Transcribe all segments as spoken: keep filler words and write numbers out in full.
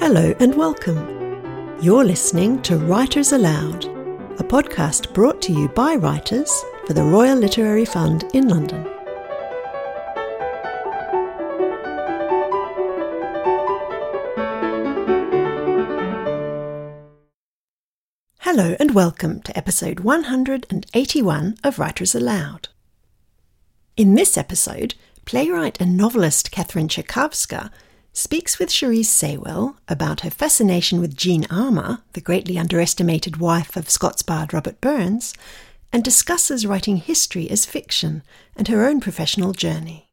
Hello and welcome. You're listening to Writers Aloud, a podcast brought to you by writers for the Royal Literary Fund in London. Hello and welcome to episode one hundred eighty-one of Writers Aloud. In this episode, playwright and novelist Kathryn Ciekawska speaks with Cherise Saywell about her fascination with Jean Armour, the greatly underestimated wife of Scots bard Robert Burns, and discusses writing history as fiction and her own professional journey.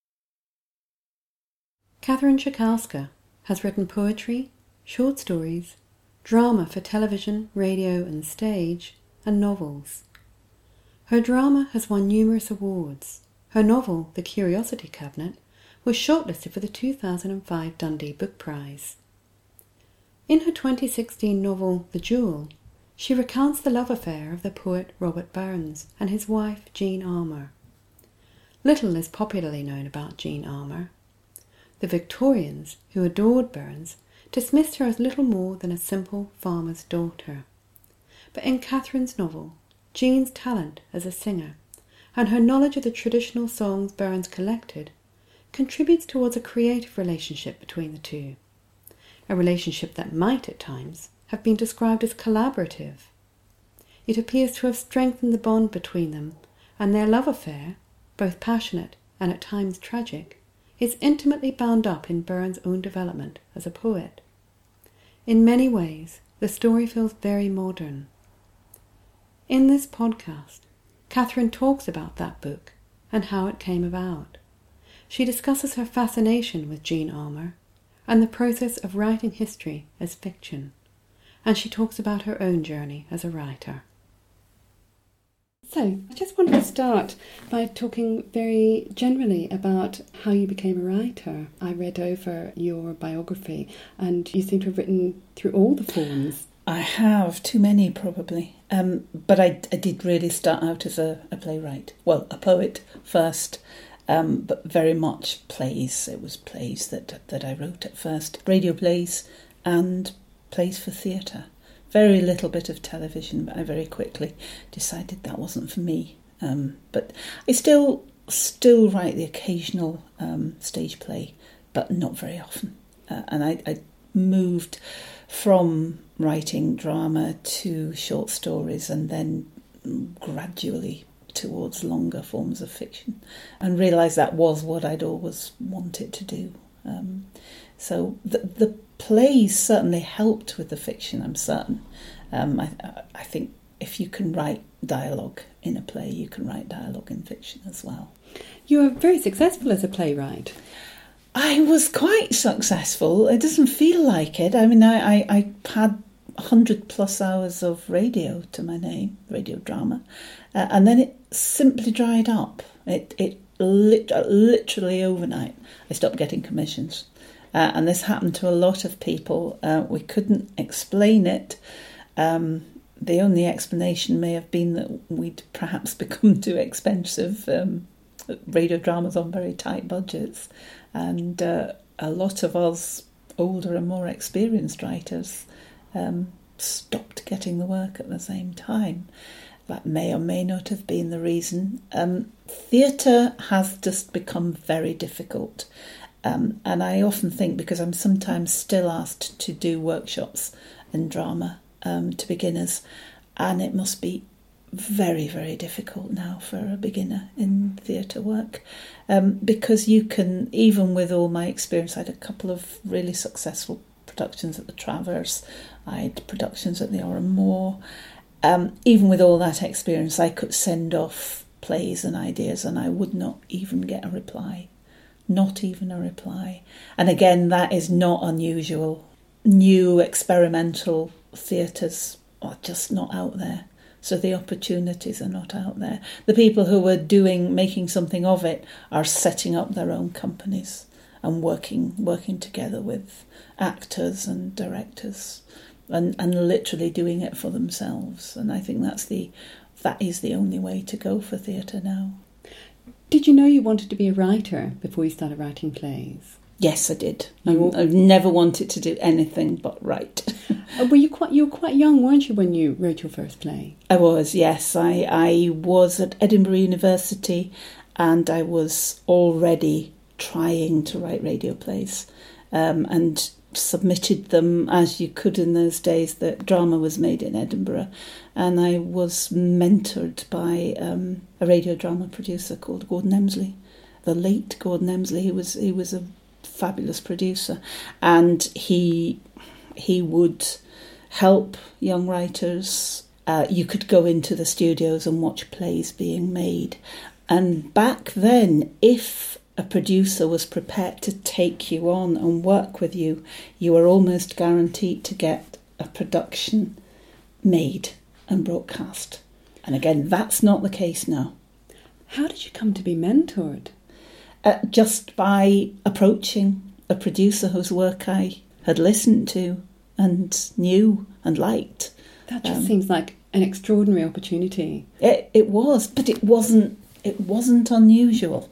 Kathryn Ciekawska has written poetry, short stories, drama for television, radio and stage, and novels. Her drama has won numerous awards. Her novel, The Curiosity Cabinet, was shortlisted for the two thousand five Dundee Book Prize. In her twenty sixteen novel, The Jewel, she recounts the love affair of the poet Robert Burns and his wife Jean Armour. Little is popularly known about Jean Armour. The Victorians, who adored Burns, dismissed her as little more than a simple farmer's daughter. But in Kathryn's novel, Jean's talent as a singer and her knowledge of the traditional songs Burns collected contributes towards a creative relationship between the two, a relationship that might at times have been described as collaborative. It appears to have strengthened the bond between them, and their love affair, both passionate and at times tragic, is intimately bound up in Burns' own development as a poet. In many ways, the story feels very modern. In this podcast, Kathryn talks about that book and how it came about. She discusses her fascination with Jean Armour and the process of writing history as fiction, and she talks about her own journey as a writer. So, I just wanted to start by talking very generally about how you became a writer. I read over your biography and you seem to have written through all the forms. I have, too many probably, um, but I, I did really start out as a, a playwright. Well, a poet first, um, but very much plays. It was plays that, that I wrote at first, radio plays and plays for theatre. Very little bit of television, but I very quickly decided that wasn't for me. Um, but I still still write the occasional um, stage play, but not very often. Uh, and I, I moved from writing drama to short stories and then gradually towards longer forms of fiction, and realised that was what I'd always wanted to do. Um, so the, the plays certainly helped with the fiction, I'm certain. Um, I, I think if you can write dialogue in a play, you can write dialogue in fiction as well. You were very successful as a playwright. I was quite successful. It doesn't feel like it. I mean, I, I, I had one hundred plus hours of radio to my name, radio drama, uh, and then it simply dried up. It, it lit, literally overnight, I stopped getting commissions. Uh, and this happened to a lot of people. Uh, we couldn't explain it. Um, the only explanation may have been that we'd perhaps become too expensive. Um, radio dramas on very tight budgets. And uh, a lot of us older and more experienced writers um, stopped getting the work at the same time. That may or may not have been the reason. Um, theatre has just become very difficult. Um, and I often think, because I'm sometimes still asked to do workshops in drama um, to beginners, and it must be very, very difficult now for a beginner in theatre work, um, because you can, even with all my experience, I had a couple of really successful productions at the Traverse, I had productions at the Oran Moor. Um, even with all that experience, I could send off plays and ideas and I would not even get a reply. Not even a reply. And again, that is not unusual. New experimental theatres are just not out there. So the opportunities are not out there. The people who are doing, making something of it are setting up their own companies and working working together with actors and directors and, and literally doing it for themselves. And I think that's the that is the only way to go for theatre now. Did you know you wanted to be a writer before you started writing plays? Yes, I did. You Um, I've never wanted to do anything but write. Were you quite you were quite young, weren't you, when you wrote your first play? I was, yes. I, I was at Edinburgh University and I was already trying to write radio plays um, and submitted them as you could in those days. That drama was made in Edinburgh, and I was mentored by um, a radio drama producer called Gordon Emsley, the late Gordon Emsley. He was he was a fabulous producer, and he he would help young writers. Uh, you could go into the studios and watch plays being made, and back then, if a producer was prepared to take you on and work with you, you were almost guaranteed to get a production made and broadcast. And again, that's not the case now. How did you come to be mentored? Uh, just by approaching a producer whose work I had listened to and knew and liked. That just Um, seems like an extraordinary opportunity. It, it was, but it wasn't. It wasn't unusual.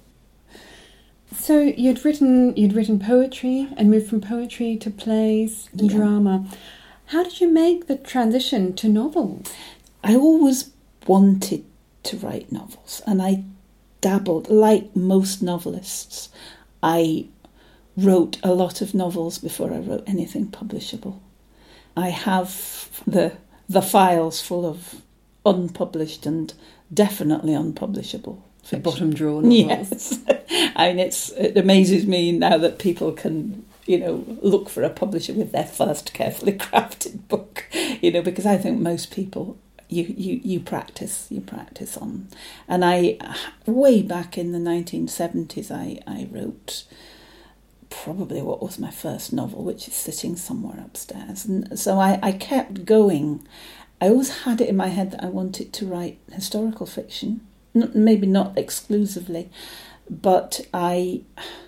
So you'd written you'd written poetry and moved from poetry to plays and Yeah. drama. How did you make the transition to novels? I always wanted to write novels, and I dabbled, like most novelists. I wrote a lot of novels before I wrote anything publishable. I have the the files full of unpublished and definitely unpublishable The fiction. bottom drawer novels. Yes. I mean, it's, it amazes me now that people can, you know, look for a publisher with their first carefully crafted book, you know, because I think most people, you, you, you practice, you practice on. And I, way back in the nineteen seventies, I, I wrote probably what was my first novel, which is sitting somewhere upstairs. And so I, I kept going. I always had it in my head that I wanted to write historical fiction. N- maybe not exclusively, but I,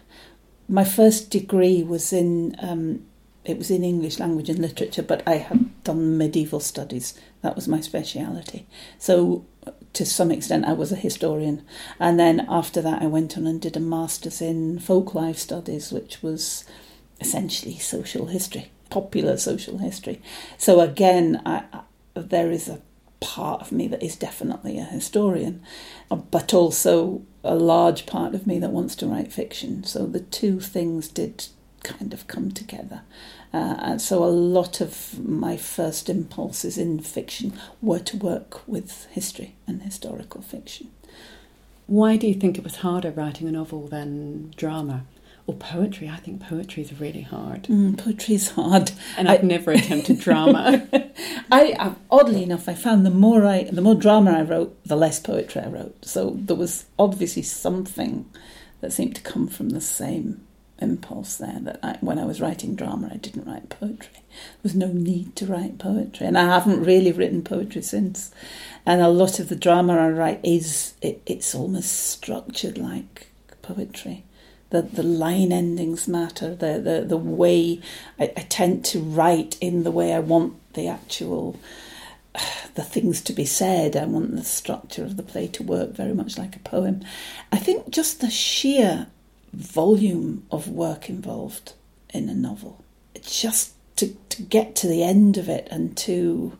my first degree was in, um, it was in English language and literature, but I had done medieval studies. That was my speciality. So to some extent I was a historian. And then after that I went on and did a master's in folk life studies, which was essentially social history, popular social history. So again, I, I, there is a part of me that is definitely a historian, but also a large part of me that wants to write fiction. So the two things did kind of come together. Uh, and so a lot of my first impulses in fiction were to work with history and historical fiction. Why do you think it was harder writing a novel than drama? Or poetry? I think poetry is really hard. Mm, poetry is hard. And I've I, never attempted drama. I, I oddly enough, I found the more I, the more drama I wrote, the less poetry I wrote. So there was obviously something that seemed to come from the same impulse there. That I, when I was writing drama, I didn't write poetry. There was no need to write poetry, and I haven't really written poetry since. And a lot of the drama I write is it, it's almost structured like poetry. The the line endings matter. The the the way I, I tend to write in the way I want the actual the things to be said. I want the structure of the play to work very much like a poem. I think just the sheer volume of work involved in a novel, just to to get to the end of it and to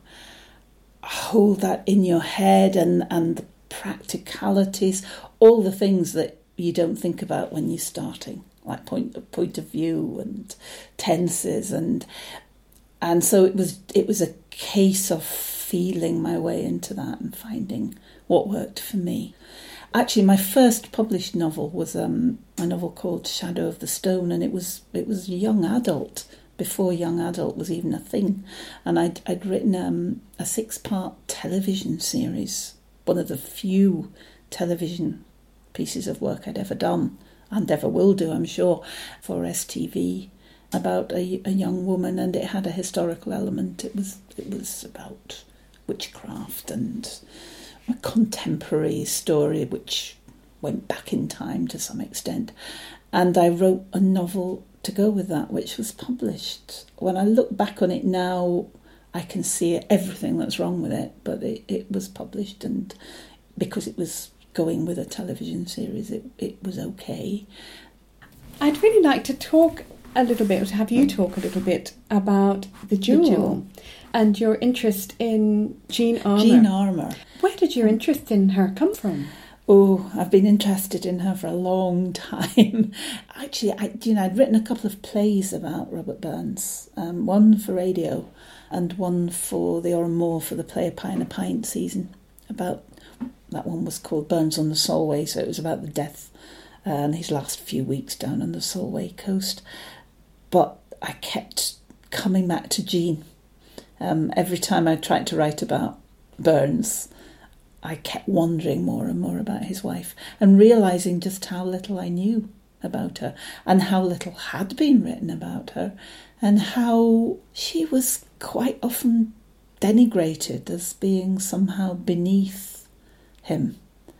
hold that in your head, and and the practicalities, all the things that you don't think about when you're starting, like point point of view and tenses, and and so it was it was a case of feeling my way into that and finding what worked for me. Actually, my first published novel was um, a novel called Shadow of the Stone, and it was it was young adult, before young adult was even a thing, and I'd I'd written um, a six-part television series, one of the few television pieces of work I'd ever done, and ever will do, I'm sure, for S T V, about a, a young woman, and it had a historical element. It was it was about witchcraft and a contemporary story which went back in time to some extent. And I wrote a novel to go with that, which was published. When I look back on it now, I can see everything that's wrong with it, but it, it was published, and because it was going with a television series, it, it was okay. I'd really like to talk a little bit, or to have you talk a little bit about The Jewel, the Jewel. And your interest in Jean Armour. Jean Armour. Where did your interest in her come from? Oh, I've been interested in her for a long time. Actually, I, you know, I'd written a couple of plays about Robert Burns, um, one for radio and one for the Oran Mor for the Play a Pie and a Pint season. About that one was called Burns on the Solway, so it was about the death uh, and his last few weeks down on the Solway coast. But I kept coming back to Jean. Um, every time I tried to write about Burns, I kept wondering more and more about his wife and realising just how little I knew about her and how little had been written about her and how she was quite often denigrated as being somehow beneath him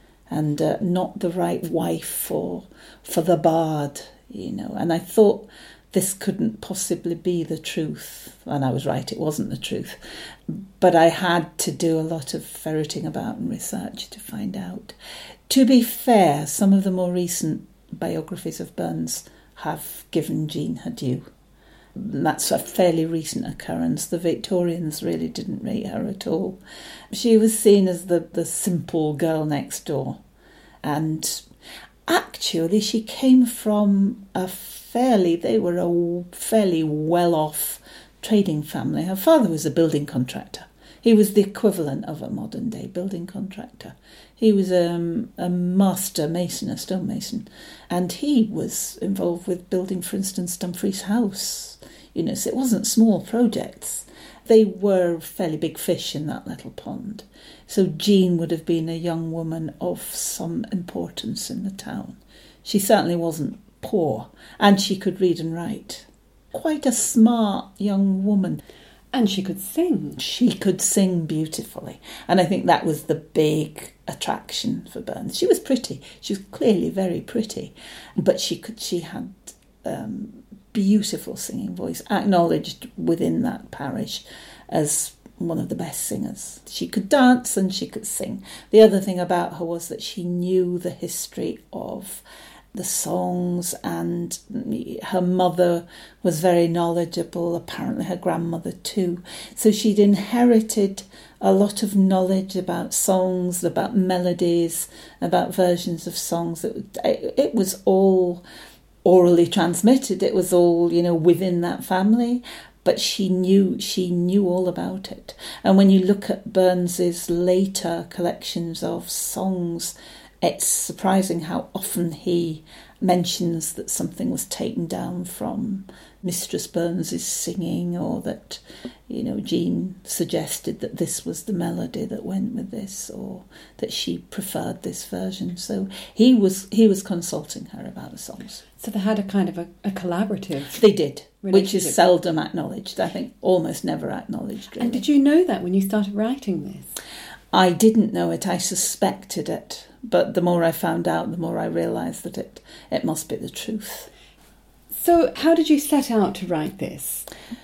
and uh, not the right wife for, for the bard, you know. And I thought this couldn't possibly be the truth. And I was right, it wasn't the truth. But I had to do a lot of ferreting about and research to find out. To be fair, some of the more recent biographies of Burns have given Jean her due. That's a fairly recent occurrence. The Victorians really didn't rate her at all. She was seen as the, the simple girl next door. And actually, she came from a fairly, they were a fairly well-off trading family. Her father was a building contractor. He was the equivalent of a modern-day building contractor. He was um, a master mason, a stonemason, and he was involved with building, for instance, Dumfries House. You know, so it wasn't small projects. They were fairly big fish in that little pond. So Jean would have been a young woman of some importance in the town. She certainly wasn't poor, and she could read and write. Quite a smart young woman. And she could sing. She could sing beautifully. And I think that was the big attraction for Burns. She was pretty. She was clearly very pretty. But she could. She had um, beautiful singing voice, acknowledged within that parish as one of the best singers. She could dance and she could sing. The other thing about her was that she knew the history of the songs, and her mother was very knowledgeable, apparently her grandmother too. So she'd inherited a lot of knowledge about songs, about melodies, about versions of songs. It, it was all orally transmitted. It was all, you know, within that family. But she knew she knew all about it. And when you look at Burns's later collections of songs, it's surprising how often he mentions that something was taken down from Mistress Burns's singing, or that, you know, Jean suggested that this was the melody that went with this, or that she preferred this version. So he was he was consulting her about the songs. So they had a kind of a, a collaborative. They did, which is seldom acknowledged. I think almost never acknowledged. Really. And did you know that when you started writing this? I didn't know it. I suspected it. But the more I found out, the more I realised that it, it must be the truth. So how did you set out to write this?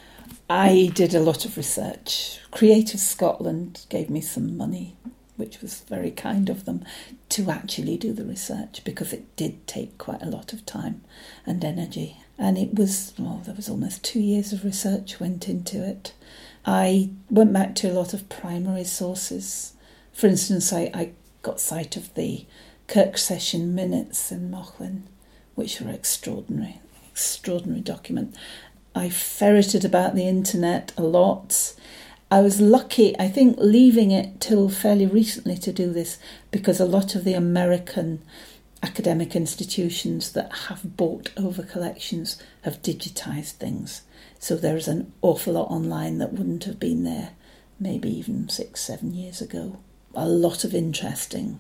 I did a lot of research. Creative Scotland gave me some money, which was very kind of them, to actually do the research, because it did take quite a lot of time and energy. And it was, well, there was almost two years of research went into it. I went back to a lot of primary sources. For instance, I, I got sight of the Kirk Session minutes in Mauchline, which were extraordinary, extraordinary document. I ferreted about the internet a lot. I was lucky, I think, leaving it till fairly recently to do this, because a lot of the American academic institutions that have bought over collections have digitised things. So there's an awful lot online that wouldn't have been there maybe even six, seven years ago. A lot of interesting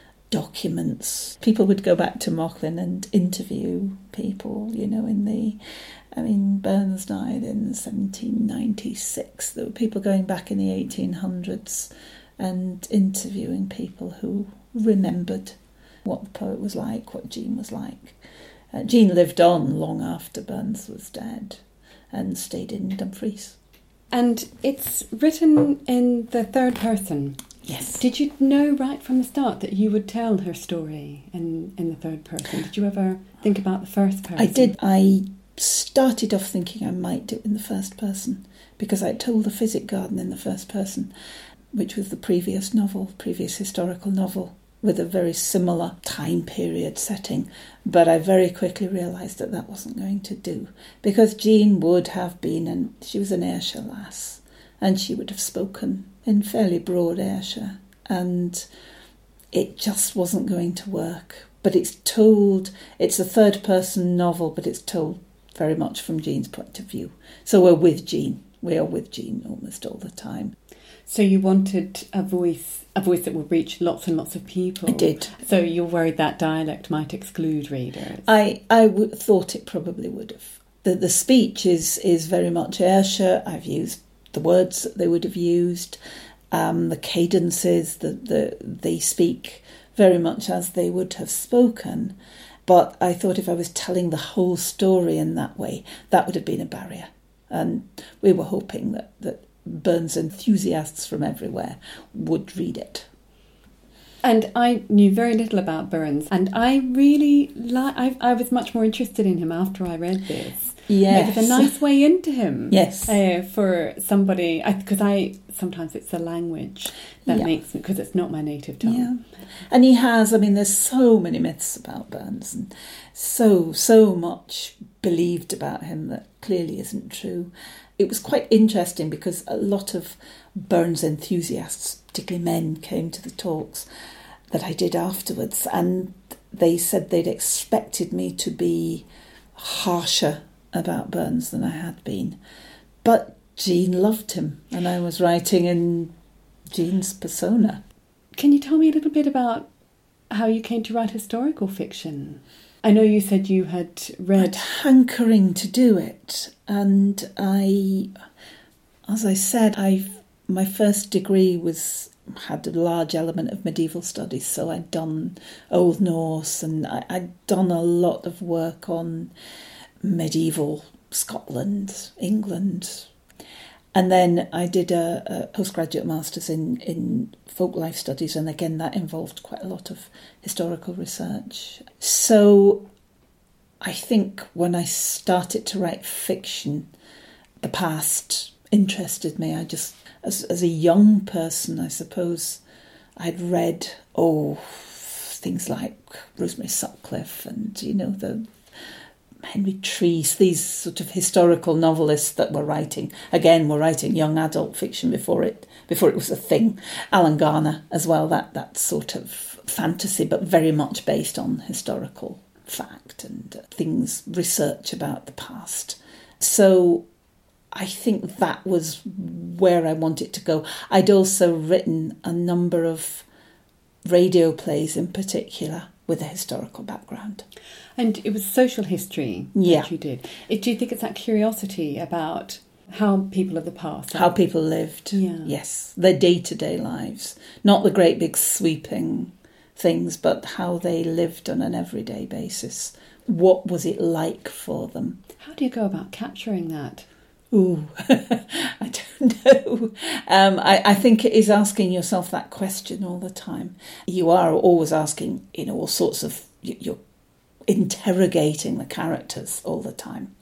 documents. People would go back to Mauchline and interview people, you know, in the... I mean, Burns died in seventeen ninety-six. There were people going back in the eighteen hundreds and interviewing people who remembered what the poet was like, what Jean was like. Uh, Jean lived on long after Burns was dead and stayed in Dumfries. And it's written in the third person. Yes. Did you know right from the start that you would tell her story in, in the third person? Did you ever think about the first person? I did. I started off thinking I might do it in the first person because I told the Physic Garden in the first person, which was the previous novel, previous historical novel, with a very similar time period setting. But I very quickly realised that that wasn't going to do, because Jean would have been, and she was an Ayrshire lass, and she would have spoken in fairly broad Ayrshire, and it just wasn't going to work. But it's told, it's a third-person novel, but it's told very much from Jean's point of view. So we're with Jean. We are with Jean almost all the time. So you wanted a voice, a voice that would reach lots and lots of people. I did. So you're worried that dialect might exclude readers. I I w- thought it probably would have. The the speech is is very much Ayrshire. I've used the words that they would have used, um, the cadences. The the they speak very much as they would have spoken. But I thought if I was telling the whole story in that way, that would have been a barrier. And we were hoping that, that Burns enthusiasts from everywhere would read it. And I knew very little about Burns, and I really li- I, I was much more interested in him after I read this. Yes. It was a nice way into him. Yes. Uh, for somebody, because I, I sometimes it's the language that Yeah. makes me, because it's not my native tongue. Yeah. And he has, I mean, there's so many myths about Burns and so, so much believed about him that clearly isn't true. It was quite interesting because a lot of Burns enthusiasts, particularly men, came to the talks that I did afterwards, and they said they'd expected me to be harsher about Burns than I had been. But Jean loved him, and I was writing in Jean's persona. Can you tell me a little bit about how you came to write historical fiction? I know you said you had read... I'd hankering to do it, and I, as I said, I my first degree was had a large element of medieval studies, so I'd done Old Norse, and I, I'd done a lot of work on medieval Scotland, England. And then I did a, a postgraduate master's in, in folk life studies, and again that involved quite a lot of historical research. So I think when I started to write fiction, the past interested me. I just, as, as a young person, I suppose, I'd read, oh, things like Rosemary Sutcliffe and, you know, the Henry Treece, these sort of historical novelists that were writing, again, were writing young adult fiction before it before it was a thing. Alan Garner as well, that, that sort of fantasy, but very much based on historical fact and things, research about the past. So I think that was where I wanted to go. I'd also written a number of radio plays in particular with a historical background. And it was social history Yeah. that you did. Do you think it's that curiosity about how people of the past... How people lived, Yeah. yes, their day-to-day lives. Not the great big sweeping things, but how they lived on an everyday basis. What was it like for them? How do you go about capturing that? Ooh, I don't know. Um, I, I think it is asking yourself that question all the time. You are always asking, you know, all sorts of... You're interrogating the characters all the time.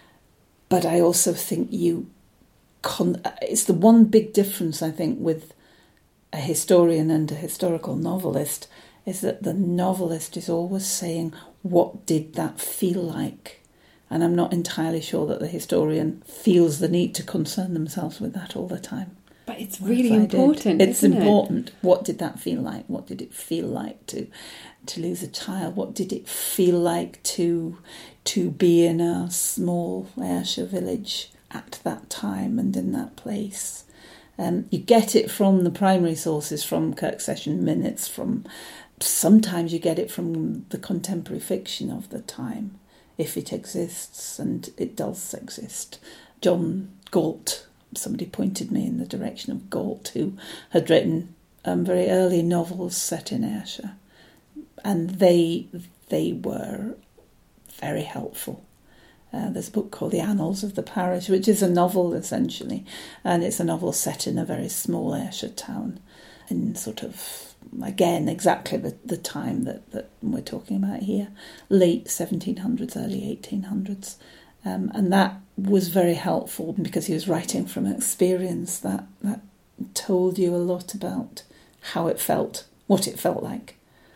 But I also think you... Con- it's the one big difference, I think, with a historian and a historical novelist, is that the novelist is always saying, what did that feel like? And I'm not entirely sure that the historian feels the need to concern themselves with that all the time. But it's Whereas really I important, did. It's isn't important. It? What did that feel like? What did it feel like to to lose a child? What did it feel like to to be in a small Ayrshire village at that time and in that place? Um, you get it from the primary sources, from Kirk Session minutes, from sometimes you get it from the contemporary fiction of the time, if it exists, and it does exist. John Galt, somebody pointed me in the direction of Galt, who had written um, very early novels set in Ayrshire, and they they were very helpful. Uh, there's a book called The Annals of the Parish, which is a novel essentially, and it's a novel set in a very small Ayrshire town. in sort of, again, exactly the, the time that, that we're talking about here, late seventeen hundreds, early eighteen hundreds. Um, and that was very helpful because he was writing from experience that, that told you a lot about how it felt, what it felt like.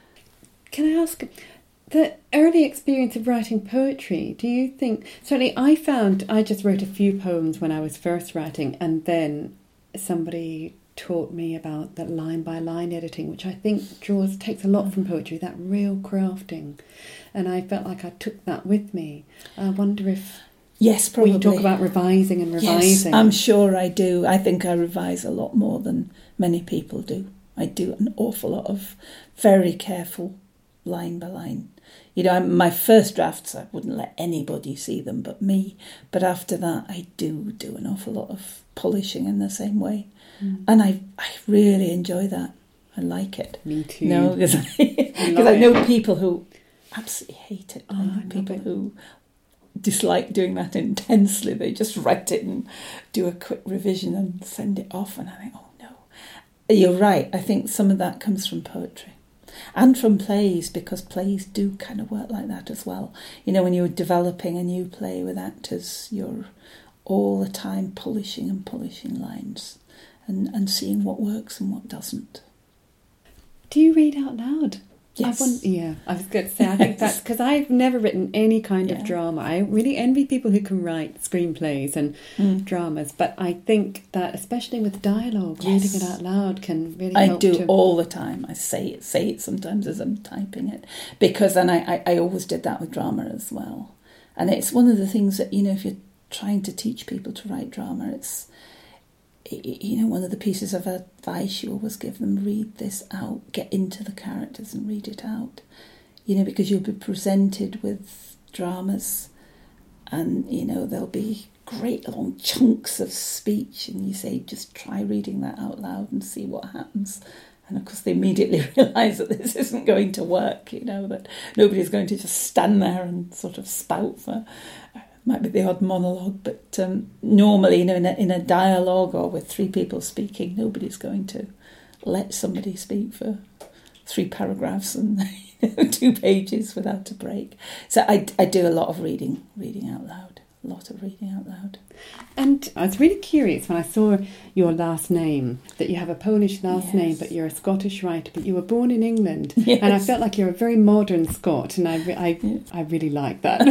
Can I ask, the early experience of writing poetry, do you think, certainly I found, I just wrote a few poems when I was first writing, and then somebody taught me about that line by line editing, which I think draws, takes a lot from poetry, that real crafting. And I felt like I took that with me. I wonder if yes, probably. we talk about revising and revising. Yes, I'm sure I do. I think I revise a lot more than many people do. I do an awful lot of very careful line by line. You know, my first drafts, I wouldn't let anybody see them but me. But after that, I do do an awful lot of polishing in the same way. Mm. And I, I really enjoy that. I like it. Me too. No, because I, I know people who absolutely hate it. Oh, I know I people it. who dislike doing that intensely. They just write it and do a quick revision and send it off. And I think, oh no. You're right. I think some of that comes from poetry. And from plays, because plays do kind of work like that as well. You know, when you're developing a new play with actors, you're all the time polishing and polishing lines and, and seeing what works and what doesn't. Do you read out loud? Yes. I want, yeah, I was going to say, I think that's because I've never written any kind yeah. of drama. I really envy people who can write screenplays and mm. dramas, but I think that especially with dialogue, yes. reading it out loud can really I help. do to... all the time. I say it, say it sometimes as I'm typing it, because and I, I, I always did that with drama as well. And it's one of the things that, you know, if you're trying to teach people to write drama, it's, you know, one of the pieces of advice you always give them, read this out, get into the characters and read it out. You know, because you'll be presented with dramas and, you know, there'll be great long chunks of speech and you say, just try reading that out loud and see what happens. And of course they immediately realise that this isn't going to work, you know, that nobody's going to just stand there and sort of spout for... Might be the odd monologue, but um, normally, you know, in a, in a dialogue or with three people speaking, nobody's going to let somebody speak for three paragraphs and you know, two pages without a break. So I, I do a lot of reading, reading out loud, a lot of reading out loud. And I was really curious when I saw your last name, that you have a Polish last yes. name, but you're a Scottish writer, but you were born in England. Yes. And I felt like you're a very modern Scot, and I, I, yeah. I really like that.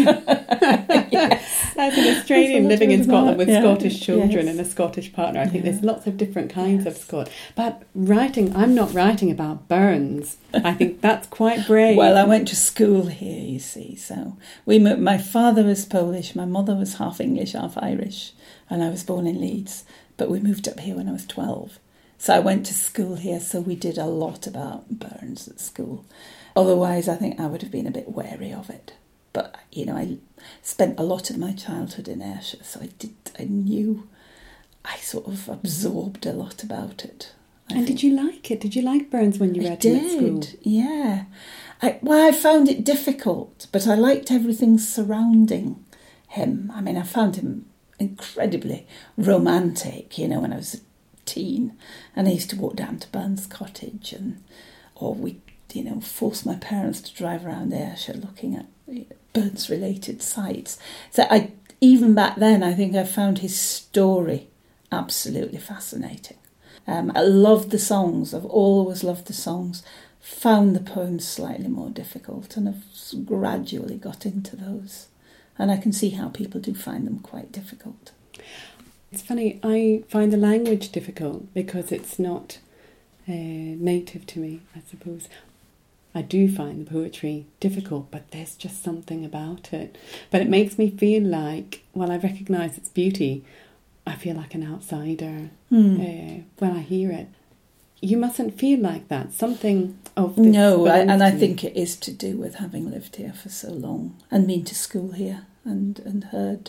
yes. As an Australian living in Scotland with yeah. Scottish children yes. and a Scottish partner, I think yeah. there's lots of different kinds yes. of Scot. But writing, I'm not writing about Burns. I think that's quite brave. Well, I went to school here, you see, so we. My father was Polish, my mother was half English, half Irish. And I was born in Leeds, but we moved up here when I was twelve. So I went to school here, so we did a lot about Burns at school. Otherwise, I think I would have been a bit wary of it. But, you know, I spent a lot of my childhood in Ayrshire, so I did. I knew, I sort of absorbed a lot about it. I and think. Did you like it? Did you like Burns when you read I did, him at school? Yeah. I, well, I found it difficult, but I liked everything surrounding him. I mean, I found him incredibly romantic, you know, when I was a teen, and I used to walk down to Burns Cottage, and or we, you know, force my parents to drive around Ayrshire looking at Burns-related sites. So I, even back then, I think I found his story absolutely fascinating. Um, I loved the songs. I've always loved the songs. Found the poems slightly more difficult, and have gradually got into those. And I can see how people do find them quite difficult. It's funny, I find the language difficult because it's not uh, native to me, I suppose. I do find the poetry difficult, but there's just something about it. But it makes me feel like, while I recognise its beauty, I feel like an outsider mm. uh, when I hear it. You mustn't feel like that. Something of this no, I, and I me. think it is to do with having lived here for so long and been to school here and, and heard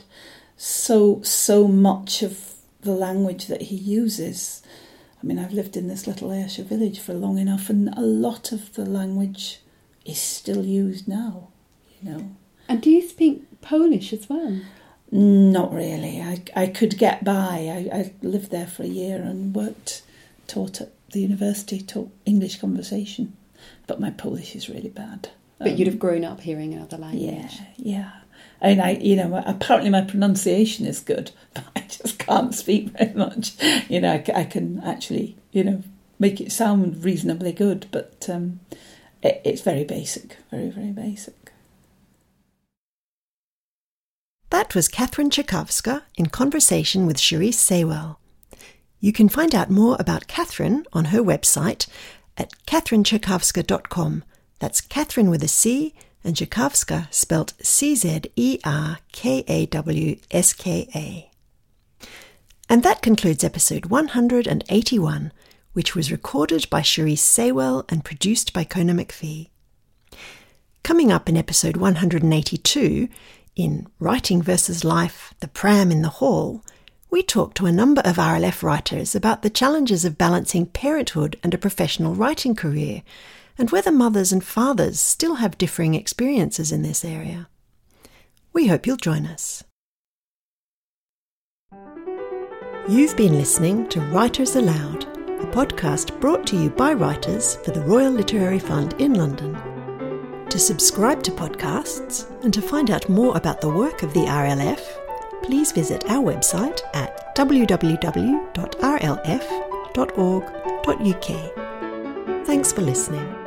so so much of the language that he uses. I mean, I've lived in this little Ayrshire village for long enough, and a lot of the language is still used now. You know. And do you speak Polish as well? Not really. I I could get by. I, I lived there for a year and worked. Taught at the university, taught English conversation, but my Polish is really bad. But um, you'd have grown up hearing another language. Yeah, yeah. I mean, I, you know, apparently my pronunciation is good, but I just can't speak very much. You know, I, I can actually, you know, make it sound reasonably good, but um, it, it's very basic, very, very basic. That was Catherine Ciekawska in conversation with Cherise Saywell. You can find out more about Catherine on her website at catherine ciekawska dot com. That's Catherine with a C and Ciekawska spelt C Z E R K A W S K A. And that concludes episode one hundred eighty-one, which was recorded by Cherise Saywell and produced by Kona McPhee. Coming up in episode one hundred eighty-two, in Writing versus Life, The Pram in the Hall, we talk to a number of R L F writers about the challenges of balancing parenthood and a professional writing career, and whether mothers and fathers still have differing experiences in this area. We hope you'll join us. You've been listening to Writers Aloud, a podcast brought to you by writers for the Royal Literary Fund in London. To subscribe to podcasts and to find out more about the work of the R L F, please visit our website at w w w dot r l f dot org dot u k. Thanks for listening.